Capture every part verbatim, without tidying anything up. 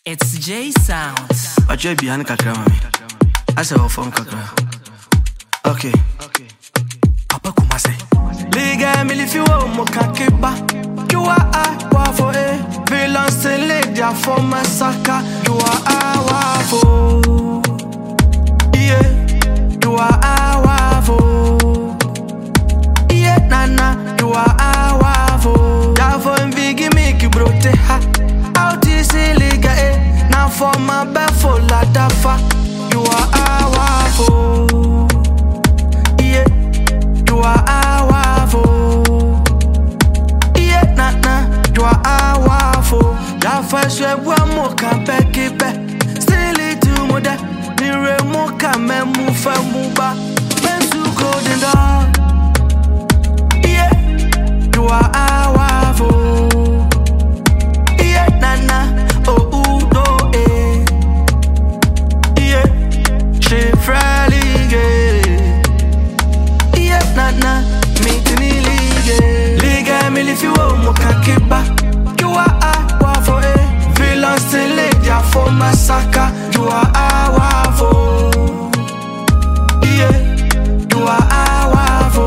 It's J Sound. I try behind kakra mami. I say phone kakra. Okay. Papa Kumase. Liga me if you want mo kakiba. You are a wafo eh. Villains in Lydia for massacre. You are a wafo. Yeah. You are a wafo. Yeah nana. You are a wafo. Davo mbigi miki brote ha. Out is illegal eh. Now for my bed for la dafa. You are a wafo. Yeah. You are a wafo. Yeah nana. You are a wafo. Dafa shebwa moka pekipe. Still it to moda. Nire moka me mufa muba. Mensu golden dog. Yeah. You are a wafo. Yeah nana. Oh udo eh. Yeah. She frali gay. Yeah nana. Me tini liga. Liga me if you want moka kiba. You are a wafo eh. Villains in Lydia for massacre. You are a wafo. Yeah. You are a wafo.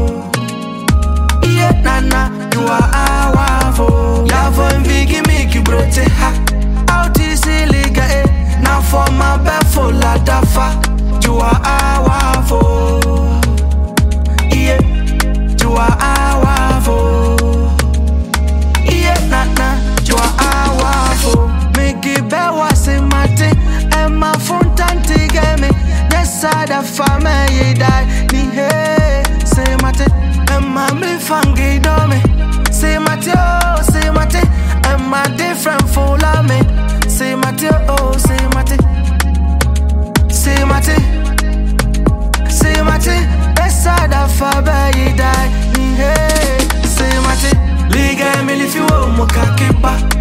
Yeah nana. You are a wafo. Yavo mbigi miki brote ha. Out is illegal eh. Now for my bed for la dafa. You are a wafo. Yeah. You are a wafo. Yeah nana. You are a wafo. Miki bewa se mate. Emma fontanti game. Nessa da fama ye die. Ni he se mate. Emma me fangi dome. Se mate oh se mate. Emma different for la me. Se mate oh se mate. Se mate. Se mate. Nessa da fama ye die. Ni he se mate. Liga me if you want mo kakiba.